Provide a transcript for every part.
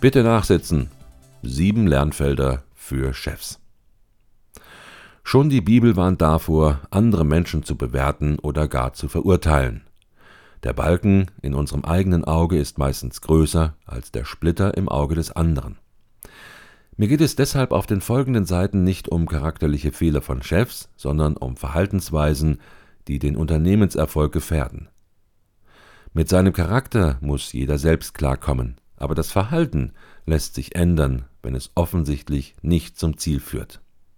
Bitte nachsitzen. 7 Lernfelder für Chefs. Schon die Bibel warnt davor, andere Menschen zu bewerten oder gar zu verurteilen. Der Balken in unserem eigenen Auge ist meistens größer als der Splitter im Auge des anderen. Mir geht es deshalb auf den folgenden Seiten nicht um charakterliche Fehler von Chefs, sondern um Verhaltensweisen, die den Unternehmenserfolg gefährden. Mit seinem Charakter muss jeder selbst klarkommen, aber das Verhalten lässt sich ändern, wenn es offensichtlich nicht zum Ziel führt.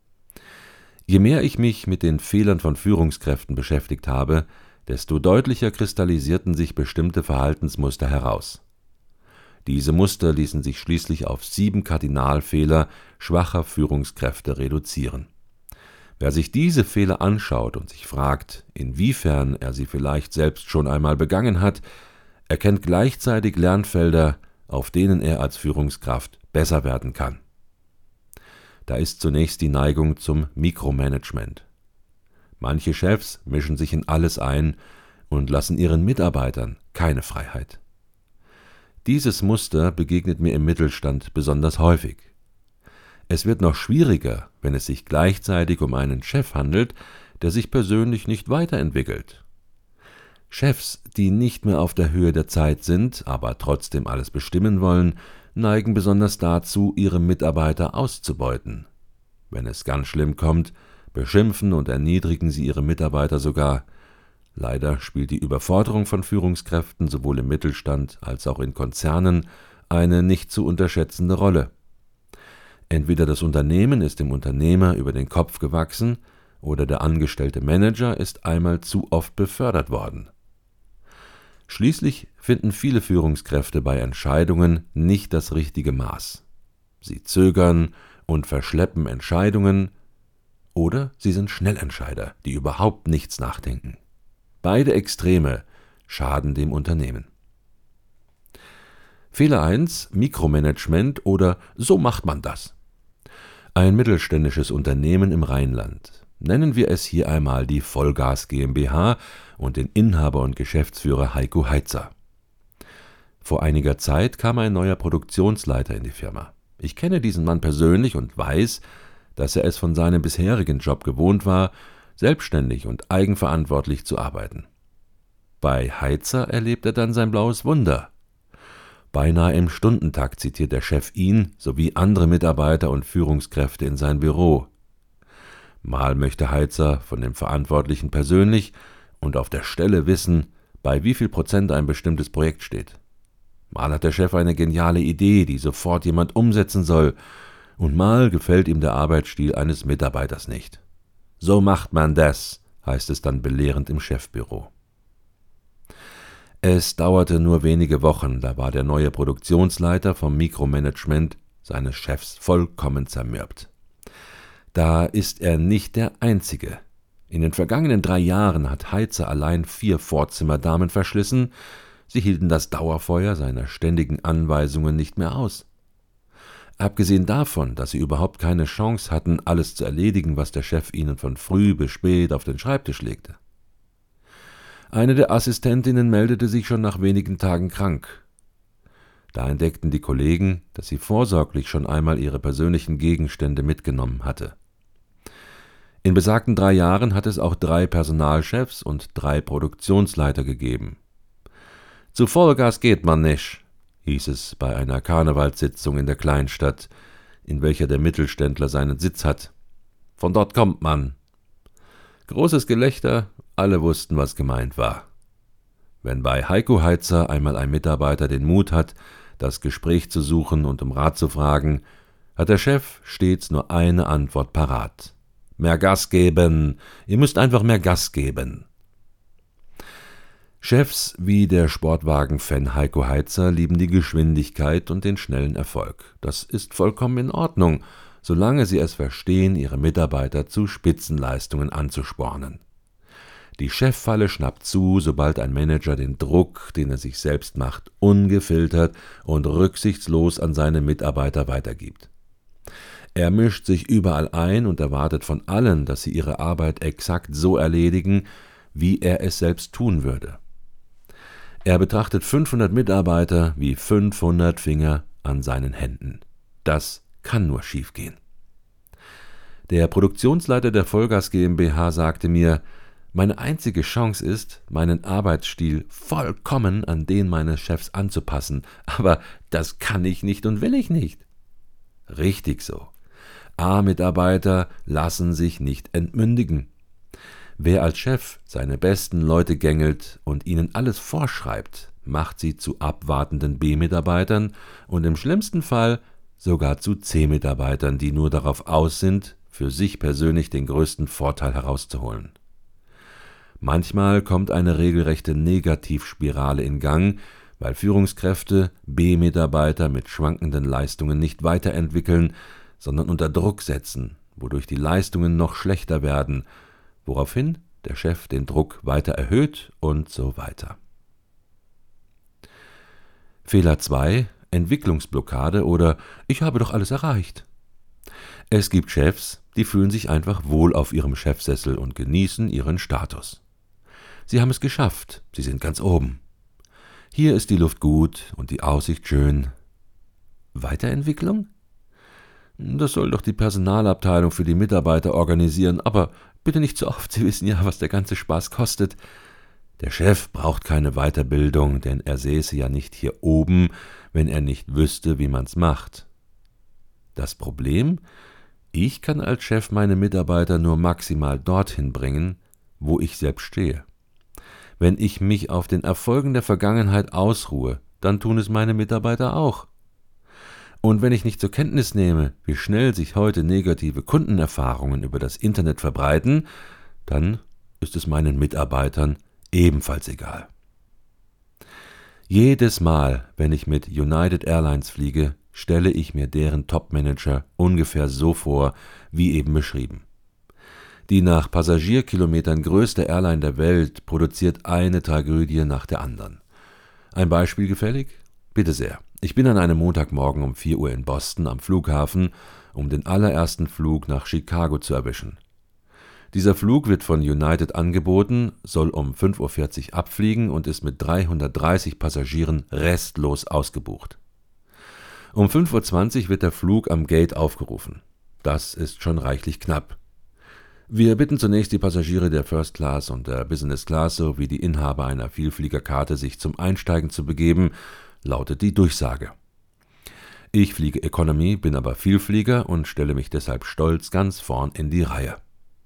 Je mehr ich mich mit den Fehlern von Führungskräften beschäftigt habe, desto deutlicher kristallisierten sich bestimmte Verhaltensmuster heraus. Diese Muster ließen sich schließlich auf 7 Kardinalfehler schwacher Führungskräfte reduzieren. Wer sich diese Fehler anschaut und sich fragt, inwiefern er sie vielleicht selbst schon einmal begangen hat, erkennt gleichzeitig Lernfelder, auf denen er als Führungskraft besser werden kann. Da ist zunächst die Neigung zum Mikromanagement. Manche Chefs mischen sich in alles ein und lassen ihren Mitarbeitern keine Freiheit. Dieses Muster begegnet mir im Mittelstand besonders häufig. Es wird noch schwieriger, wenn es sich gleichzeitig um einen Chef handelt, der sich persönlich nicht weiterentwickelt. Chefs, die nicht mehr auf der Höhe der Zeit sind, aber trotzdem alles bestimmen wollen, neigen besonders dazu, ihre Mitarbeiter auszubeuten. Wenn es ganz schlimm kommt, beschimpfen und erniedrigen sie ihre Mitarbeiter sogar. Leider spielt die Überforderung von Führungskräften sowohl im Mittelstand als auch in Konzernen eine nicht zu unterschätzende Rolle. Entweder das Unternehmen ist dem Unternehmer über den Kopf gewachsen oder der angestellte Manager ist einmal zu oft befördert worden. Schließlich finden viele Führungskräfte bei Entscheidungen nicht das richtige Maß. Sie zögern und verschleppen Entscheidungen oder sie sind Schnellentscheider, die überhaupt nichts nachdenken. Beide Extreme schaden dem Unternehmen. Fehler 1: Mikromanagement oder so macht man das. Ein mittelständisches Unternehmen im Rheinland. Nennen wir es hier einmal die Vollgas GmbH und den Inhaber und Geschäftsführer Heiko Heitzer. Vor einiger Zeit kam ein neuer Produktionsleiter in die Firma. Ich kenne diesen Mann persönlich und weiß, dass er es von seinem bisherigen Job gewohnt war, selbstständig und eigenverantwortlich zu arbeiten. Bei Heitzer erlebt er dann sein blaues Wunder. Beinahe im Stundentakt zitiert der Chef ihn sowie andere Mitarbeiter und Führungskräfte in sein Büro. Mal möchte Heitzer von dem Verantwortlichen persönlich und auf der Stelle wissen, bei wie viel Prozent ein bestimmtes Projekt steht. Mal hat der Chef eine geniale Idee, die sofort jemand umsetzen soll, und mal gefällt ihm der Arbeitsstil eines Mitarbeiters nicht. So macht man das, heißt es dann belehrend im Chefbüro. Es dauerte nur wenige Wochen, da war der neue Produktionsleiter vom Mikromanagement seines Chefs vollkommen zermürbt. Da ist er nicht der Einzige. In den vergangenen 3 Jahren hat Heitzer allein 4 Vorzimmerdamen verschlissen, sie hielten das Dauerfeuer seiner ständigen Anweisungen nicht mehr aus. Abgesehen davon, dass sie überhaupt keine Chance hatten, alles zu erledigen, was der Chef ihnen von früh bis spät auf den Schreibtisch legte. Eine der Assistentinnen meldete sich schon nach wenigen Tagen krank. Da entdeckten die Kollegen, dass sie vorsorglich schon einmal ihre persönlichen Gegenstände mitgenommen hatte. In besagten 3 Jahren hat es auch 3 Personalchefs und 3 Produktionsleiter gegeben. Zu Vollgas geht man nicht, hieß es bei einer Karnevalssitzung in der Kleinstadt, in welcher der Mittelständler seinen Sitz hat. Von dort kommt man. Großes Gelächter, alle wussten, was gemeint war. Wenn bei Heiko Heitzer einmal ein Mitarbeiter den Mut hat, das Gespräch zu suchen und um Rat zu fragen, hat der Chef stets nur eine Antwort parat. Mehr Gas geben, ihr müsst einfach mehr Gas geben. Chefs wie der Sportwagen-Fan Heiko Heitzer lieben die Geschwindigkeit und den schnellen Erfolg. Das ist vollkommen in Ordnung, solange sie es verstehen, ihre Mitarbeiter zu Spitzenleistungen anzuspornen. Die Cheffalle schnappt zu, sobald ein Manager den Druck, den er sich selbst macht, ungefiltert und rücksichtslos an seine Mitarbeiter weitergibt. Er mischt sich überall ein und erwartet von allen, dass sie ihre Arbeit exakt so erledigen, wie er es selbst tun würde. Er betrachtet 500 Mitarbeiter wie 500 Finger an seinen Händen. Das kann nur schiefgehen. Der Produktionsleiter der Vollgas GmbH sagte mir, meine einzige Chance ist, meinen Arbeitsstil vollkommen an den meines Chefs anzupassen, aber das kann ich nicht und will ich nicht. Richtig so. A-Mitarbeiter lassen sich nicht entmündigen. Wer als Chef seine besten Leute gängelt und ihnen alles vorschreibt, macht sie zu abwartenden B-Mitarbeitern und im schlimmsten Fall sogar zu C-Mitarbeitern, die nur darauf aus sind, für sich persönlich den größten Vorteil herauszuholen. Manchmal kommt eine regelrechte Negativspirale in Gang, weil Führungskräfte B-Mitarbeiter mit schwankenden Leistungen nicht weiterentwickeln, sondern unter Druck setzen, wodurch die Leistungen noch schlechter werden, woraufhin der Chef den Druck weiter erhöht und so weiter. Fehler 2: Entwicklungsblockade oder »Ich habe doch alles erreicht«. Es gibt Chefs, die fühlen sich einfach wohl auf ihrem Chefsessel und genießen ihren Status. Sie haben es geschafft, sie sind ganz oben. Hier ist die Luft gut und die Aussicht schön. Weiterentwicklung? Das soll doch die Personalabteilung für die Mitarbeiter organisieren, aber bitte nicht zu oft, Sie wissen ja, was der ganze Spaß kostet. Der Chef braucht keine Weiterbildung, denn er säße ja nicht hier oben, wenn er nicht wüsste, wie man's macht. Das Problem? Ich kann als Chef meine Mitarbeiter nur maximal dorthin bringen, wo ich selbst stehe. Wenn ich mich auf den Erfolgen der Vergangenheit ausruhe, dann tun es meine Mitarbeiter auch. Und wenn ich nicht zur Kenntnis nehme, wie schnell sich heute negative Kundenerfahrungen über das Internet verbreiten, dann ist es meinen Mitarbeitern ebenfalls egal. Jedes Mal, wenn ich mit United Airlines fliege, stelle ich mir deren Topmanager ungefähr so vor, wie eben beschrieben. Die nach Passagierkilometern größte Airline der Welt produziert eine Tragödie nach der anderen. Ein Beispiel gefällig? Bitte sehr. Ich bin an einem Montagmorgen um 4 Uhr in Boston am Flughafen, um den allerersten Flug nach Chicago zu erwischen. Dieser Flug wird von United angeboten, soll um 5:40 Uhr abfliegen und ist mit 330 Passagieren restlos ausgebucht. Um 5:20 Uhr wird der Flug am Gate aufgerufen. Das ist schon reichlich knapp. Wir bitten zunächst die Passagiere der First Class und der Business Class sowie die Inhaber einer Vielfliegerkarte, sich zum Einsteigen zu begeben, lautet die Durchsage. Ich fliege Economy, bin aber Vielflieger und stelle mich deshalb stolz ganz vorn in die Reihe.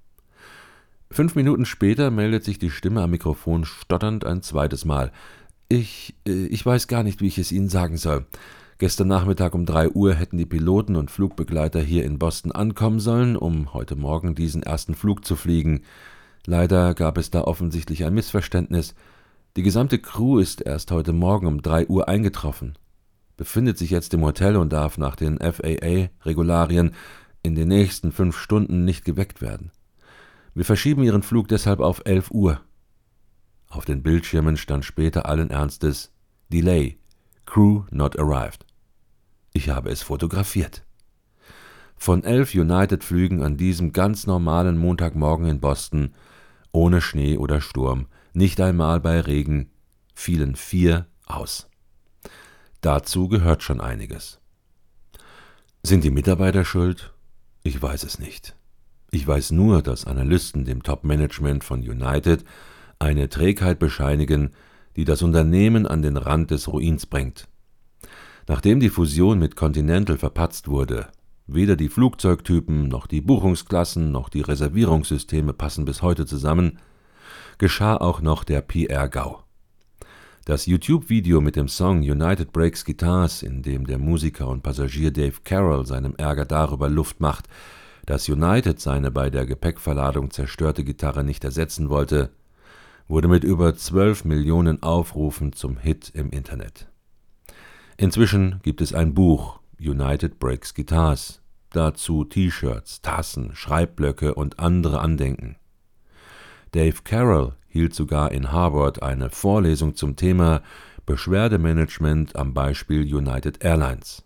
5 Minuten später meldet sich die Stimme am Mikrofon stotternd ein zweites Mal. Ich weiß gar nicht, wie ich es Ihnen sagen soll. Gestern Nachmittag um 3 Uhr hätten die Piloten und Flugbegleiter hier in Boston ankommen sollen, um heute Morgen diesen ersten Flug zu fliegen. Leider gab es da offensichtlich ein Missverständnis. Die gesamte Crew ist erst heute Morgen um 3 Uhr eingetroffen, befindet sich jetzt im Hotel und darf nach den FAA-Regularien in den nächsten 5 Stunden nicht geweckt werden. Wir verschieben ihren Flug deshalb auf 11 Uhr. Auf den Bildschirmen stand später allen Ernstes Delay, Crew not arrived. Ich habe es fotografiert. Von 11 United-Flügen an diesem ganz normalen Montagmorgen in Boston, ohne Schnee oder Sturm, nicht einmal bei Regen, fielen 4 aus. Dazu gehört schon einiges. Sind die Mitarbeiter schuld? Ich weiß es nicht. Ich weiß nur, dass Analysten dem Top-Management von United eine Trägheit bescheinigen, die das Unternehmen an den Rand des Ruins bringt. Nachdem die Fusion mit Continental verpatzt wurde, weder die Flugzeugtypen noch die Buchungsklassen noch die Reservierungssysteme passen bis heute zusammen, geschah auch noch der PR-GAU. Das YouTube-Video mit dem Song United Breaks Guitars, in dem der Musiker und Passagier Dave Carroll seinem Ärger darüber Luft macht, dass United seine bei der Gepäckverladung zerstörte Gitarre nicht ersetzen wollte, wurde mit über 12 Millionen Aufrufen zum Hit im Internet. Inzwischen gibt es ein Buch, United Breaks Guitars, dazu T-Shirts, Tassen, Schreibblöcke und andere Andenken. Dave Carroll hielt sogar in Harvard eine Vorlesung zum Thema Beschwerdemanagement am Beispiel United Airlines.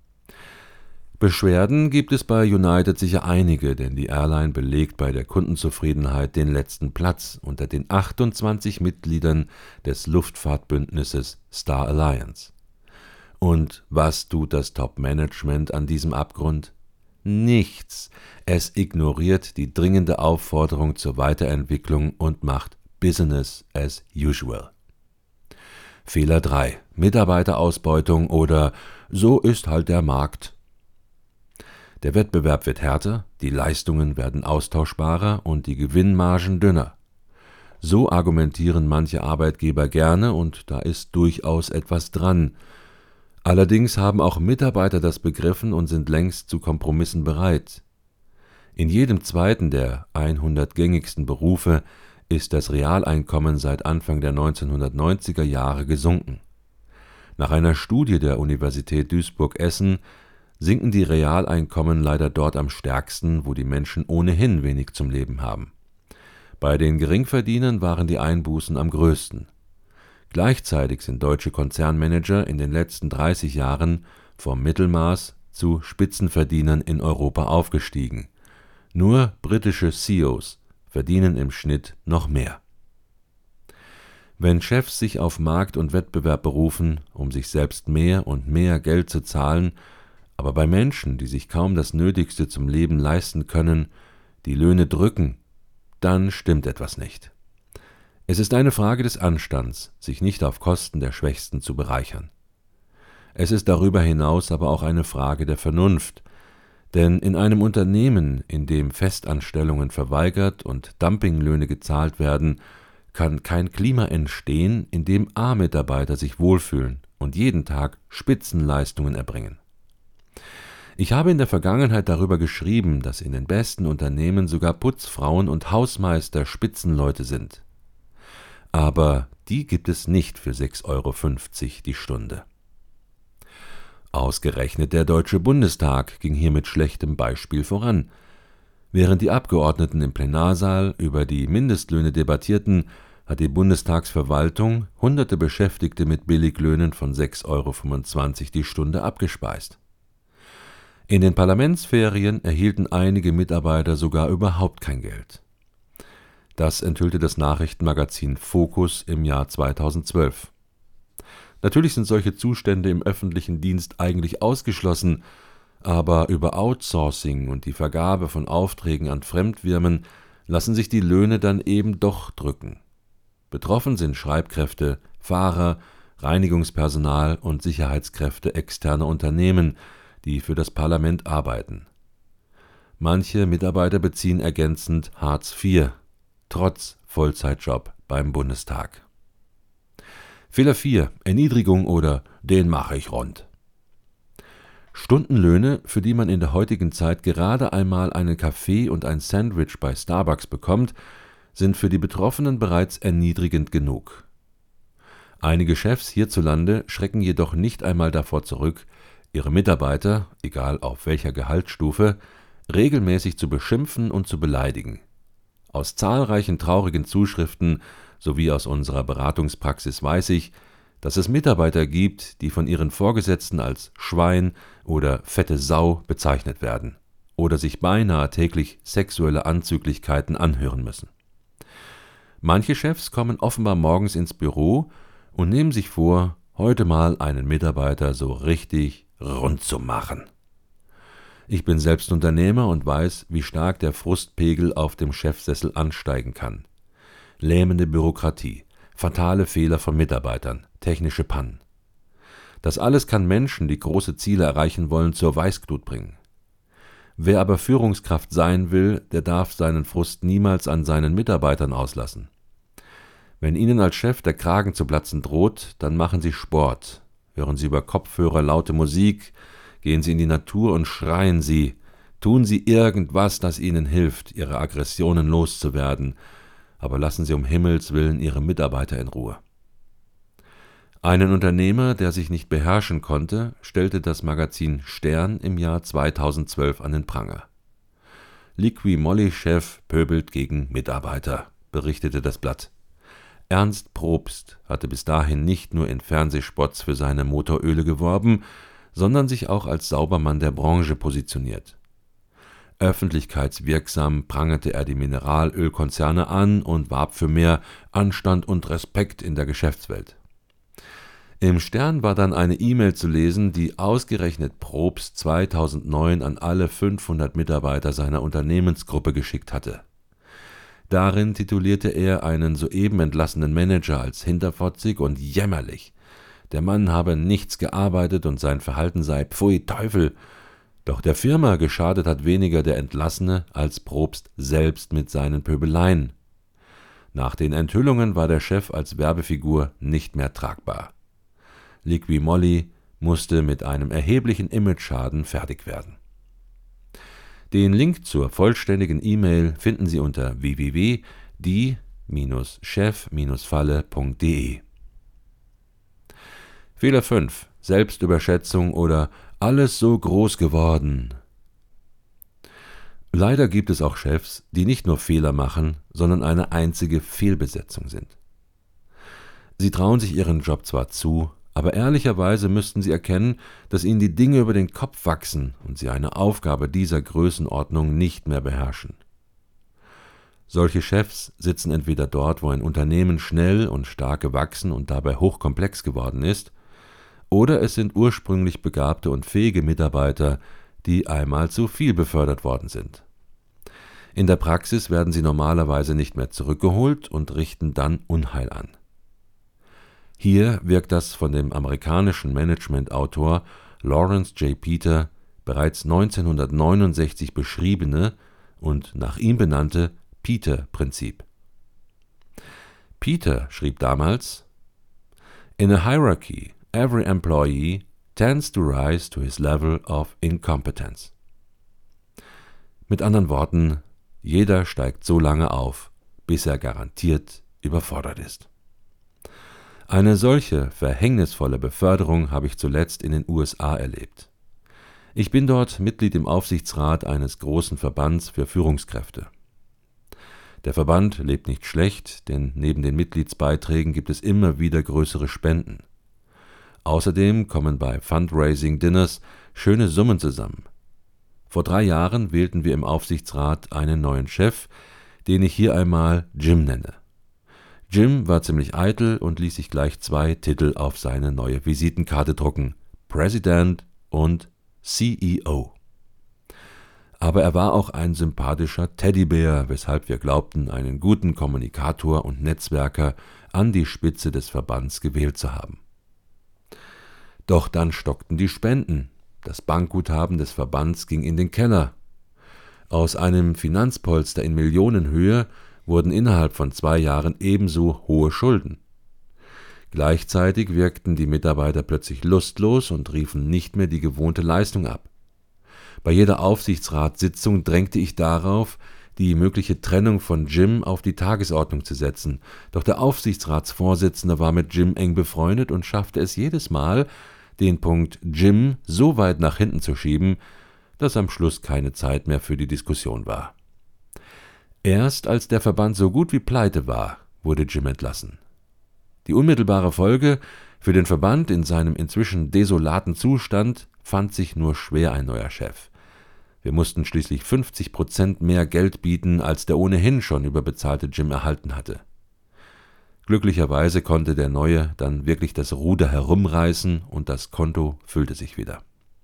Beschwerden gibt es bei United sicher einige, denn die Airline belegt bei der Kundenzufriedenheit den letzten Platz unter den 28 Mitgliedern des Luftfahrtbündnisses Star Alliance. Und was tut das Top-Management an diesem Abgrund? Nichts. Es ignoriert die dringende Aufforderung zur Weiterentwicklung und macht Business as usual. Fehler 3. Mitarbeiterausbeutung oder so ist halt der Markt. Der Wettbewerb wird härter, die Leistungen werden austauschbarer und die Gewinnmargen dünner. So argumentieren manche Arbeitgeber gerne und da ist durchaus etwas dran. Allerdings haben auch Mitarbeiter das begriffen und sind längst zu Kompromissen bereit. In jedem zweiten der 100 gängigsten Berufe ist das Realeinkommen seit Anfang der 1990er Jahre gesunken. Nach einer Studie der Universität Duisburg-Essen sinken die Realeinkommen leider dort am stärksten, wo die Menschen ohnehin wenig zum Leben haben. Bei den Geringverdienern waren die Einbußen am größten. Gleichzeitig sind deutsche Konzernmanager in den letzten 30 Jahren vom Mittelmaß zu Spitzenverdienern in Europa aufgestiegen. Nur britische CEOs verdienen im Schnitt noch mehr. Wenn Chefs sich auf Markt und Wettbewerb berufen, um sich selbst mehr und mehr Geld zu zahlen, aber bei Menschen, die sich kaum das Nötigste zum Leben leisten können, die Löhne drücken, dann stimmt etwas nicht. Es ist eine Frage des Anstands, sich nicht auf Kosten der Schwächsten zu bereichern. Es ist darüber hinaus aber auch eine Frage der Vernunft, denn in einem Unternehmen, in dem Festanstellungen verweigert und Dumpinglöhne gezahlt werden, kann kein Klima entstehen, in dem A-Mitarbeiter sich wohlfühlen und jeden Tag Spitzenleistungen erbringen. Ich habe in der Vergangenheit darüber geschrieben, dass in den besten Unternehmen sogar Putzfrauen und Hausmeister Spitzenleute sind. Aber die gibt es nicht für 6,50 € die Stunde. Ausgerechnet der Deutsche Bundestag ging hier mit schlechtem Beispiel voran. Während die Abgeordneten im Plenarsaal über die Mindestlöhne debattierten, hat die Bundestagsverwaltung hunderte Beschäftigte mit Billiglöhnen von 6,25 € die Stunde abgespeist. In den Parlamentsferien erhielten einige Mitarbeiter sogar überhaupt kein Geld. Das enthüllte das Nachrichtenmagazin Focus im Jahr 2012. Natürlich sind solche Zustände im öffentlichen Dienst eigentlich ausgeschlossen, aber über Outsourcing und die Vergabe von Aufträgen an Fremdfirmen lassen sich die Löhne dann eben doch drücken. Betroffen sind Schreibkräfte, Fahrer, Reinigungspersonal und Sicherheitskräfte externer Unternehmen, die für das Parlament arbeiten. Manche Mitarbeiter beziehen ergänzend Hartz IV, trotz Vollzeitjob beim Bundestag. Fehler 4. Erniedrigung oder den mache ich rund. Stundenlöhne, für die man in der heutigen Zeit gerade einmal einen Kaffee und ein Sandwich bei Starbucks bekommt, sind für die Betroffenen bereits erniedrigend genug. Einige Chefs hierzulande schrecken jedoch nicht einmal davor zurück, ihre Mitarbeiter, egal auf welcher Gehaltsstufe, regelmäßig zu beschimpfen und zu beleidigen. Aus zahlreichen traurigen Zuschriften sowie aus unserer Beratungspraxis weiß ich, dass es Mitarbeiter gibt, die von ihren Vorgesetzten als Schwein oder fette Sau bezeichnet werden oder sich beinahe täglich sexuelle Anzüglichkeiten anhören müssen. Manche Chefs kommen offenbar morgens ins Büro und nehmen sich vor, heute mal einen Mitarbeiter so richtig rund zu machen. Ich bin selbst Unternehmer und weiß, wie stark der Frustpegel auf dem Chefsessel ansteigen kann. Lähmende Bürokratie, fatale Fehler von Mitarbeitern, technische Pannen. Das alles kann Menschen, die große Ziele erreichen wollen, zur Weißglut bringen. Wer aber Führungskraft sein will, der darf seinen Frust niemals an seinen Mitarbeitern auslassen. Wenn Ihnen als Chef der Kragen zu platzen droht, dann machen Sie Sport. Hören Sie über Kopfhörer laute Musik, gehen Sie in die Natur und schreien Sie. Tun Sie irgendwas, das Ihnen hilft, Ihre Aggressionen loszuwerden, aber lassen Sie um Himmels willen Ihre Mitarbeiter in Ruhe. Einen Unternehmer, der sich nicht beherrschen konnte, stellte das Magazin Stern im Jahr 2012 an den Pranger. Liqui-Moly-Chef pöbelt gegen Mitarbeiter, berichtete das Blatt. Ernst Probst hatte bis dahin nicht nur in Fernsehspots für seine Motoröle geworben, sondern sich auch als Saubermann der Branche positioniert. Öffentlichkeitswirksam prangerte er die Mineralölkonzerne an und warb für mehr Anstand und Respekt in der Geschäftswelt. Im Stern war dann eine E-Mail zu lesen, die ausgerechnet Probst 2009 an alle 500 Mitarbeiter seiner Unternehmensgruppe geschickt hatte. Darin titulierte er einen soeben entlassenen Manager als hinterfotzig und jämmerlich. Der Mann habe nichts gearbeitet und sein Verhalten sei Pfui Teufel. Doch der Firma geschadet hat weniger der Entlassene als Probst selbst mit seinen Pöbeleien. Nach den Enthüllungen war der Chef als Werbefigur nicht mehr tragbar. Liqui-Moly musste mit einem erheblichen Imageschaden fertig werden. Den Link zur vollständigen E-Mail finden Sie unter www.die-chef-falle.de. Fehler 5. Selbstüberschätzung oder alles so groß geworden. Leider gibt es auch Chefs, die nicht nur Fehler machen, sondern eine einzige Fehlbesetzung sind. Sie trauen sich ihren Job zwar zu, aber ehrlicherweise müssten sie erkennen, dass ihnen die Dinge über den Kopf wachsen und sie eine Aufgabe dieser Größenordnung nicht mehr beherrschen. Solche Chefs sitzen entweder dort, wo ein Unternehmen schnell und stark gewachsen und dabei hochkomplex geworden ist, oder es sind ursprünglich begabte und fähige Mitarbeiter, die einmal zu viel befördert worden sind. In der Praxis werden sie normalerweise nicht mehr zurückgeholt und richten dann Unheil an. Hier wirkt das von dem amerikanischen Management-Autor Lawrence J. Peter bereits 1969 beschriebene und nach ihm benannte Peter-Prinzip. Peter schrieb damals: In a hierarchy, every employee tends to rise to his level of incompetence. Mit anderen Worten, jeder steigt so lange auf, bis er garantiert überfordert ist. Eine solche verhängnisvolle Beförderung habe ich zuletzt in den USA erlebt. Ich bin dort Mitglied im Aufsichtsrat eines großen Verbands für Führungskräfte. Der Verband lebt nicht schlecht, denn neben den Mitgliedsbeiträgen gibt es immer wieder größere Spenden. Außerdem kommen bei Fundraising-Dinners schöne Summen zusammen. Vor 3 Jahren wählten wir im Aufsichtsrat einen neuen Chef, den ich hier einmal Jim nenne. Jim war ziemlich eitel und ließ sich gleich 2 Titel auf seine neue Visitenkarte drucken: President und CEO. Aber er war auch ein sympathischer Teddybär, weshalb wir glaubten, einen guten Kommunikator und Netzwerker an die Spitze des Verbands gewählt zu haben. Doch dann stockten die Spenden. Das Bankguthaben des Verbands ging in den Keller. Aus einem Finanzpolster in Millionenhöhe wurden innerhalb von 2 Jahren ebenso hohe Schulden. Gleichzeitig wirkten die Mitarbeiter plötzlich lustlos und riefen nicht mehr die gewohnte Leistung ab. Bei jeder Aufsichtsratssitzung drängte ich darauf, die mögliche Trennung von Jim auf die Tagesordnung zu setzen, doch der Aufsichtsratsvorsitzende war mit Jim eng befreundet und schaffte es jedes Mal, den Punkt Jim so weit nach hinten zu schieben, dass am Schluss keine Zeit mehr für die Diskussion war. Erst als der Verband so gut wie pleite war, wurde Jim entlassen. Die unmittelbare Folge: Für den Verband in seinem inzwischen desolaten Zustand fand sich nur schwer ein neuer Chef. Wir mussten schließlich 50% mehr Geld bieten, als der ohnehin schon überbezahlte Jim erhalten hatte. Glücklicherweise konnte der Neue dann wirklich das Ruder herumreißen und das Konto füllte sich wieder.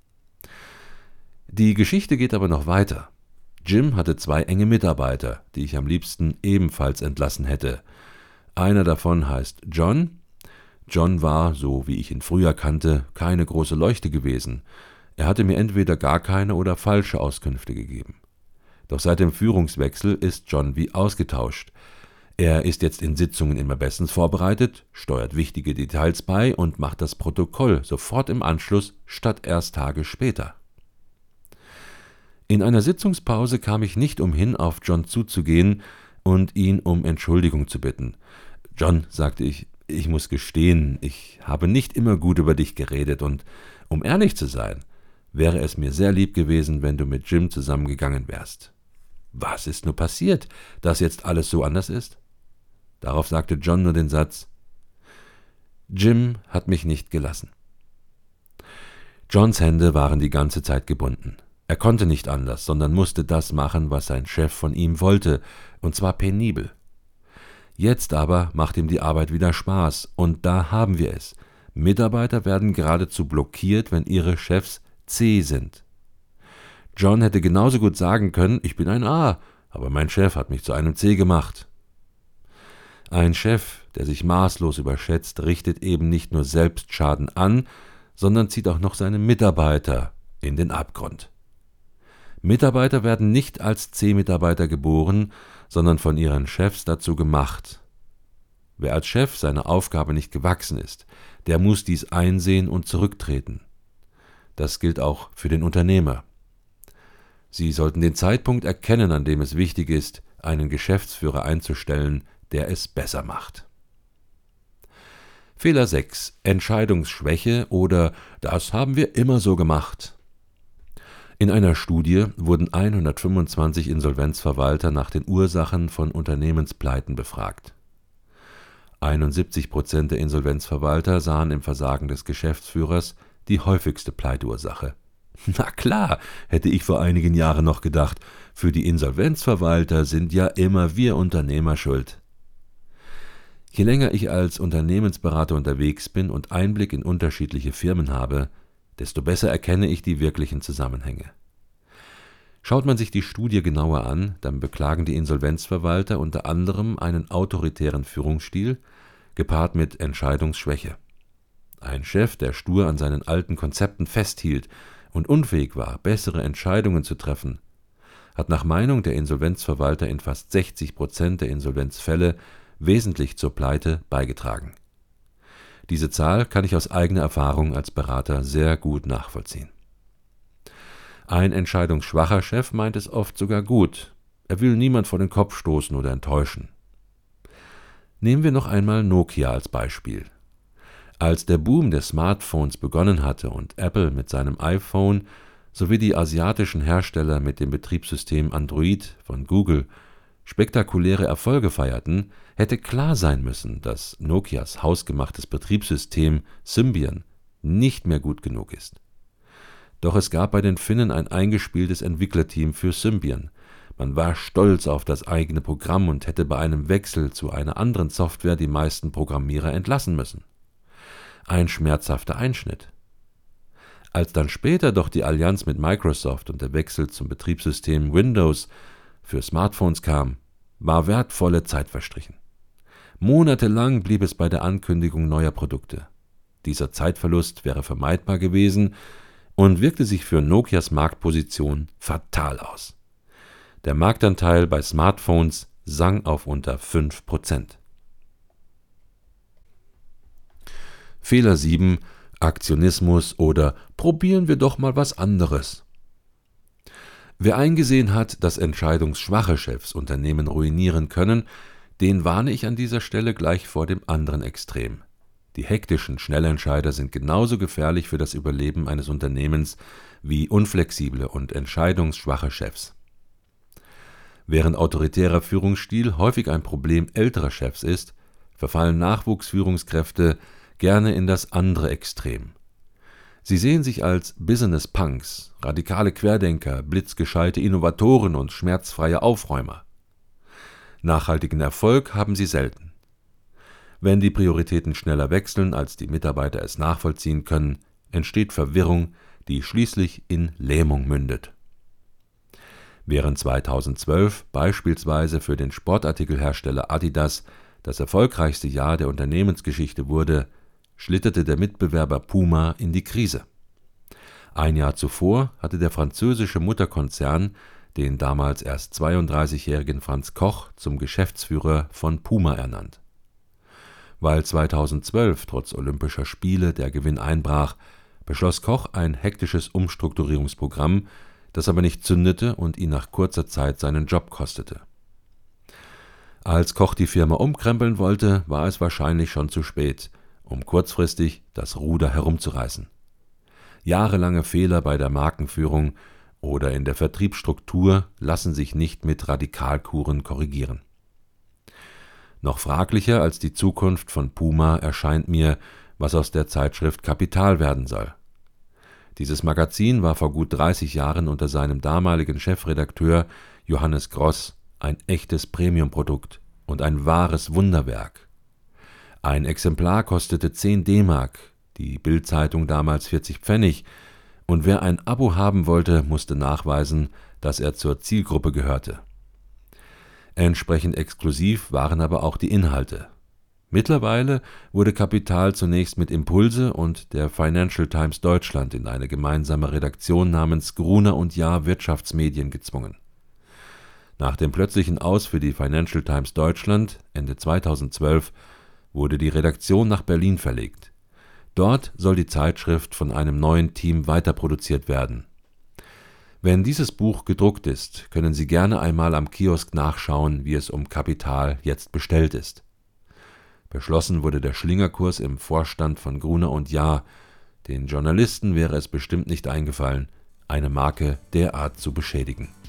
Die Geschichte geht aber noch weiter. Jim hatte 2 enge Mitarbeiter, die ich am liebsten ebenfalls entlassen hätte. Einer davon heißt John. John war, so wie ich ihn früher kannte, keine große Leuchte gewesen. Er hatte mir entweder gar keine oder falsche Auskünfte gegeben. Doch seit dem Führungswechsel ist John wie ausgetauscht. Er ist jetzt in Sitzungen immer bestens vorbereitet, steuert wichtige Details bei und macht das Protokoll sofort im Anschluss statt erst Tage später. In einer Sitzungspause kam ich nicht umhin, auf John zuzugehen und ihn um Entschuldigung zu bitten. »John«, sagte ich muss gestehen, ich habe nicht immer gut über dich geredet und, um ehrlich zu sein, wäre es mir sehr lieb gewesen, wenn du mit Jim zusammengegangen wärst.« »Was ist nur passiert, dass jetzt alles so anders ist?« Darauf sagte John nur den Satz: »Jim hat mich nicht gelassen.« Johns Hände waren die ganze Zeit gebunden. Er konnte nicht anders, sondern musste das machen, was sein Chef von ihm wollte, und zwar penibel. Jetzt aber macht ihm die Arbeit wieder Spaß, und da haben wir es. Mitarbeiter werden geradezu blockiert, wenn ihre Chefs C sind. John hätte genauso gut sagen können, ich bin ein A, aber mein Chef hat mich zu einem C gemacht. Ein Chef, der sich maßlos überschätzt, richtet eben nicht nur selbst Schaden an, sondern zieht auch noch seine Mitarbeiter in den Abgrund. Mitarbeiter werden nicht als C-Mitarbeiter geboren, sondern von ihren Chefs dazu gemacht. Wer als Chef seiner Aufgabe nicht gewachsen ist, der muss dies einsehen und zurücktreten. Das gilt auch für den Unternehmer. Sie sollten den Zeitpunkt erkennen, an dem es wichtig ist, einen Geschäftsführer einzustellen, der es besser macht. Fehler 6. Entscheidungsschwäche oder das haben wir immer so gemacht. In einer Studie wurden 125 Insolvenzverwalter nach den Ursachen von Unternehmenspleiten befragt. 71% der Insolvenzverwalter sahen im Versagen des Geschäftsführers die häufigste Pleiteursache. Na klar, hätte ich vor einigen Jahren noch gedacht, für die Insolvenzverwalter sind ja immer wir Unternehmer schuld. Je länger ich als Unternehmensberater unterwegs bin und Einblick in unterschiedliche Firmen habe, desto besser erkenne ich die wirklichen Zusammenhänge. Schaut man sich die Studie genauer an, dann beklagen die Insolvenzverwalter unter anderem einen autoritären Führungsstil, gepaart mit Entscheidungsschwäche. Ein Chef, der stur an seinen alten Konzepten festhielt und unfähig war, bessere Entscheidungen zu treffen, hat nach Meinung der Insolvenzverwalter in fast 60% der Insolvenzfälle wesentlich zur Pleite beigetragen. Diese Zahl kann ich aus eigener Erfahrung als Berater sehr gut nachvollziehen. Ein entscheidungsschwacher Chef meint es oft sogar gut. Er will niemand vor den Kopf stoßen oder enttäuschen. Nehmen wir noch einmal Nokia als Beispiel. Als der Boom der Smartphones begonnen hatte und Apple mit seinem iPhone sowie die asiatischen Hersteller mit dem Betriebssystem Android von Google spektakuläre Erfolge feierten, hätte klar sein müssen, dass Nokias hausgemachtes Betriebssystem Symbian nicht mehr gut genug ist. Doch es gab bei den Finnen ein eingespieltes Entwicklerteam für Symbian. Man war stolz auf das eigene Programm und hätte bei einem Wechsel zu einer anderen Software die meisten Programmierer entlassen müssen. Ein schmerzhafter Einschnitt. Als dann später doch die Allianz mit Microsoft und der Wechsel zum Betriebssystem Windows für Smartphones kam, war wertvolle Zeit verstrichen. Monatelang blieb es bei der Ankündigung neuer Produkte. Dieser Zeitverlust wäre vermeidbar gewesen und wirkte sich für Nokias Marktposition fatal aus. Der Marktanteil bei Smartphones sank auf unter 5%. Fehler 7. Aktionismus oder probieren wir doch mal was anderes. Wer eingesehen hat, dass entscheidungsschwache Chefs Unternehmen ruinieren können, den warne ich an dieser Stelle gleich vor dem anderen Extrem. Die hektischen Schnellentscheider sind genauso gefährlich für das Überleben eines Unternehmens wie unflexible und entscheidungsschwache Chefs. Während autoritärer Führungsstil häufig ein Problem älterer Chefs ist, verfallen Nachwuchsführungskräfte gerne in das andere Extrem. Sie sehen sich als Business-Punks, radikale Querdenker, blitzgescheite Innovatoren und schmerzfreie Aufräumer. Nachhaltigen Erfolg haben sie selten. Wenn die Prioritäten schneller wechseln, als die Mitarbeiter es nachvollziehen können, entsteht Verwirrung, die schließlich in Lähmung mündet. Während 2012 beispielsweise für den Sportartikelhersteller Adidas das erfolgreichste Jahr der Unternehmensgeschichte wurde, schlitterte der Mitbewerber Puma in die Krise. Ein Jahr zuvor hatte der französische Mutterkonzern den damals erst 32-jährigen Franz Koch zum Geschäftsführer von Puma ernannt. Weil 2012 trotz Olympischer Spiele der Gewinn einbrach, beschloss Koch ein hektisches Umstrukturierungsprogramm, das aber nicht zündete und ihn nach kurzer Zeit seinen Job kostete. Als Koch die Firma umkrempeln wollte, war es wahrscheinlich schon zu spät, um kurzfristig das Ruder herumzureißen. Jahrelange Fehler bei der Markenführung oder in der Vertriebsstruktur lassen sich nicht mit Radikalkuren korrigieren. Noch fraglicher als die Zukunft von Puma erscheint mir, was aus der Zeitschrift Kapital werden soll. Dieses Magazin war vor gut 30 Jahren unter seinem damaligen Chefredakteur Johannes Gross ein echtes Premiumprodukt und ein wahres Wunderwerk. Ein Exemplar kostete 10 D-Mark, die Bild-Zeitung damals 40 Pfennig, und wer ein Abo haben wollte, musste nachweisen, dass er zur Zielgruppe gehörte. Entsprechend exklusiv waren aber auch die Inhalte. Mittlerweile wurde Kapital zunächst mit Impulse und der Financial Times Deutschland in eine gemeinsame Redaktion namens Gruner + Jahr Wirtschaftsmedien gezwungen. Nach dem plötzlichen Aus für die Financial Times Deutschland Ende 2012 wurde die Redaktion nach Berlin verlegt. Dort soll die Zeitschrift von einem neuen Team weiterproduziert werden. Wenn dieses Buch gedruckt ist, können Sie gerne einmal am Kiosk nachschauen, wie es um Kapital jetzt bestellt ist. Beschlossen wurde der Schlingerkurs im Vorstand von Gruner + Jahr. Den Journalisten wäre es bestimmt nicht eingefallen, eine Marke derart zu beschädigen.